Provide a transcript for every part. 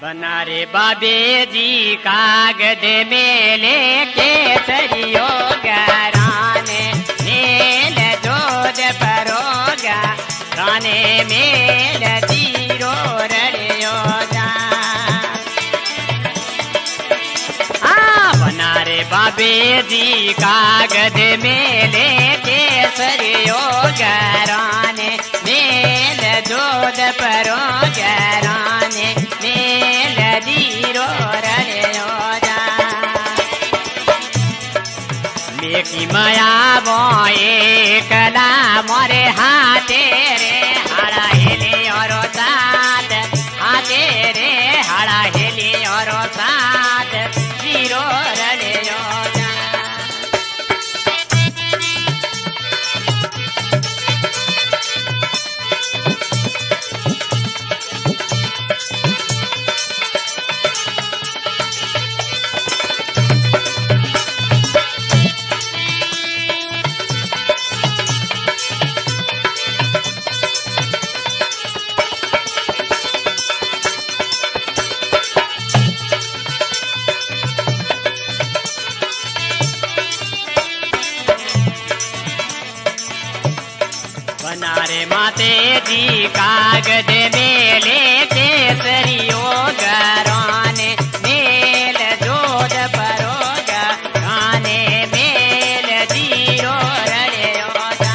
बना रे बाबे जी कागज में लेके सरियो गराने मेल जोध परोगा गाने मेल जीरो रड़ियो जा बना रे बाबे जी कागज में लेके सरियो गराने मेल जोध परोगा राने मेल जीरो रड़ियो जा मेकी माया बोए कला मोरे हाथे रे हाड़ा हेली और साथ हाथे रे हाड़ा हेली और साथ जीरो रड़ियो जा बना रे माते जी कागज में लेके सरियो गराने मेल जोध परोगा गाने मेल जीरो रड़ियो जा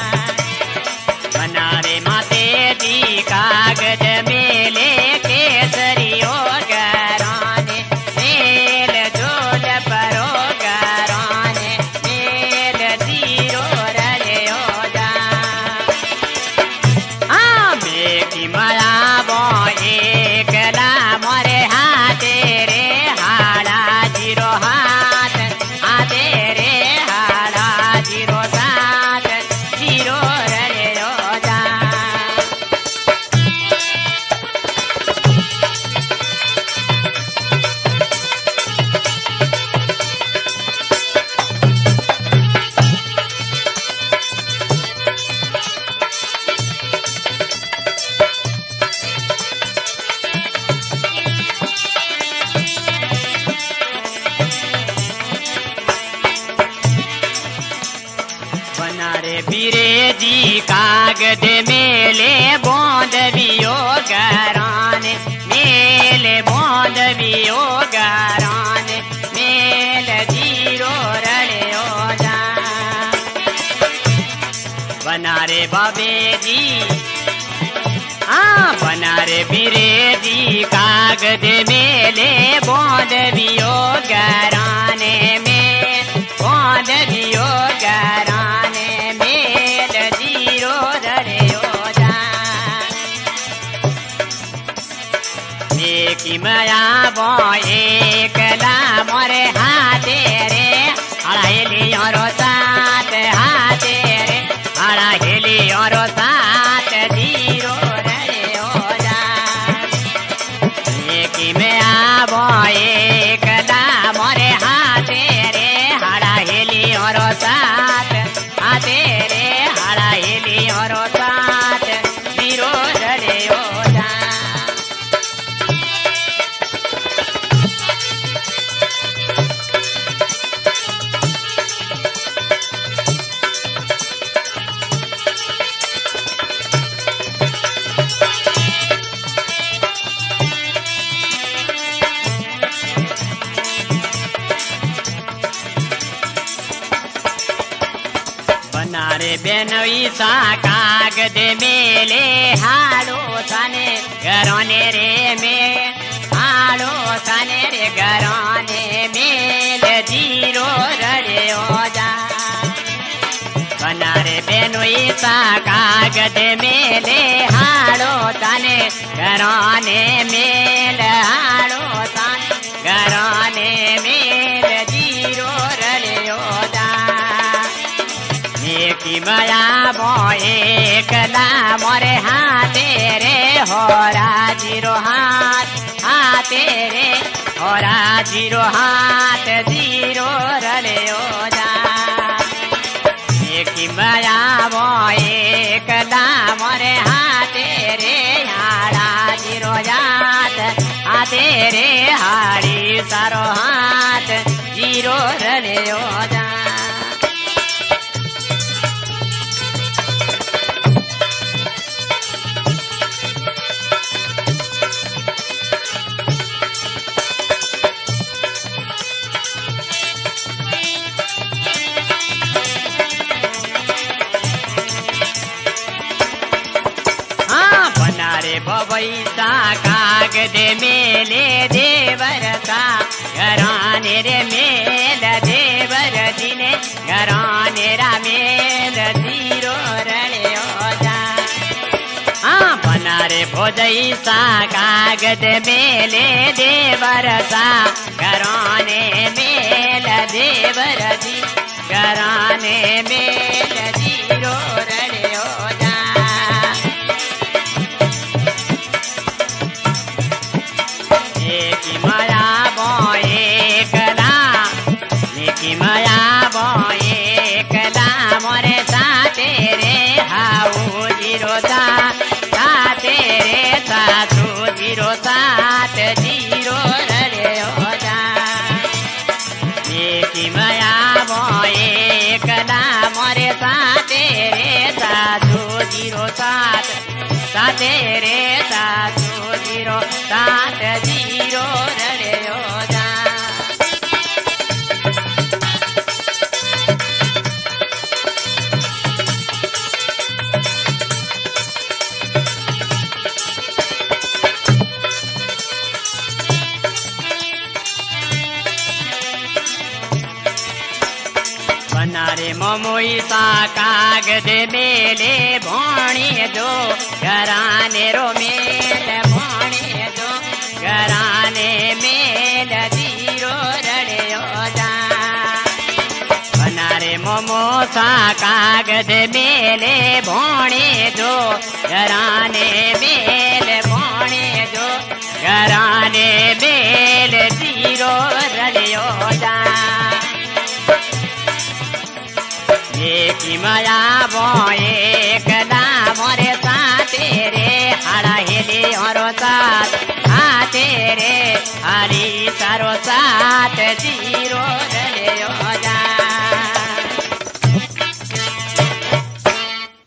बना रे माते जी कागज में लेके सरियो गराने मेल जोध परोगा गाने मेल जीरो रड़ियो जा की माया बोए कला मोरे हाथे रे हाड़ा जीरो हाथ हाथे रे हाड़ा जीरो साथ जीरो रड़ियो जा बना रे बीरे जी कागज मेले बोंद बियो गराने मेले बोंद बियो गराने मेल जीरो रड़ियो जा बना रे बाबे जी बना रे बीरे जी कागज मेले बोंद बियो गराने में बोंद बियो गराने मेल जीरो रड़ियो जा मेकी माया बोए कला मोरे हाथे रे हाड़ा हेली और साथ हाथे रे हाड़ा हेली और साथ जीरो रड़ियो जा मेकी माया बोए कला मोरे हाथे रे हाड़ा हेली और साथ हाथे रे हाड़ा हेली और साथ जीरो रड़ियो जा बना रे बेनवी सा कागज मेले हाड़ो साने घराने रे में हाड़ो साने रे घराने मेल जीरो रड़ियो जा बना रे बेनवी सा कागज मेले हाड़ो साने घराने मेल हाड़ो साने घराने मेल जीरो रड़ियो जा की माया बोए कला मोरे हाथे रे होरा जीरो हाथ हाथे रे होरा जीरो हाथ जीरो रड़ियो जा की माया बोए कला मोरे हाथे रे हाड़ा जीरो जात हाथे तारो हाथ जीरो रलियो जा। बबैसा कागद मेले देवर का घराने रे मेल देवर दिने घराने रा मेल जीरो रलियो जा। बना रे भोजैसा कागद मेले देवर सा घराने मेल देवर दी घराने मेल जीरो रलियो जा। माया बोए कला मोरे साथे रे हाउ जीरो साथे रे सासू जीरो सात जीरो रलियो जा। की माया बोए कला मोरे साथे रे सासू जीरो साथे रे सासू जीरो सात जीरो रलियो जा। बनारे मोमोई सा कागद मेले भोणी जो घराने रो मेल भोणी जो घराने मेल जीरो रलियो जा। बनारे मोमो सा कागद मेले भोणी जो घराने मेल भोणी जो घराने मेल जीरो रलियो जा। की माया बोए कला मोरे साथे रे हाड़ा हेली और साथ हाथे रे हरी सारो साथ जीरो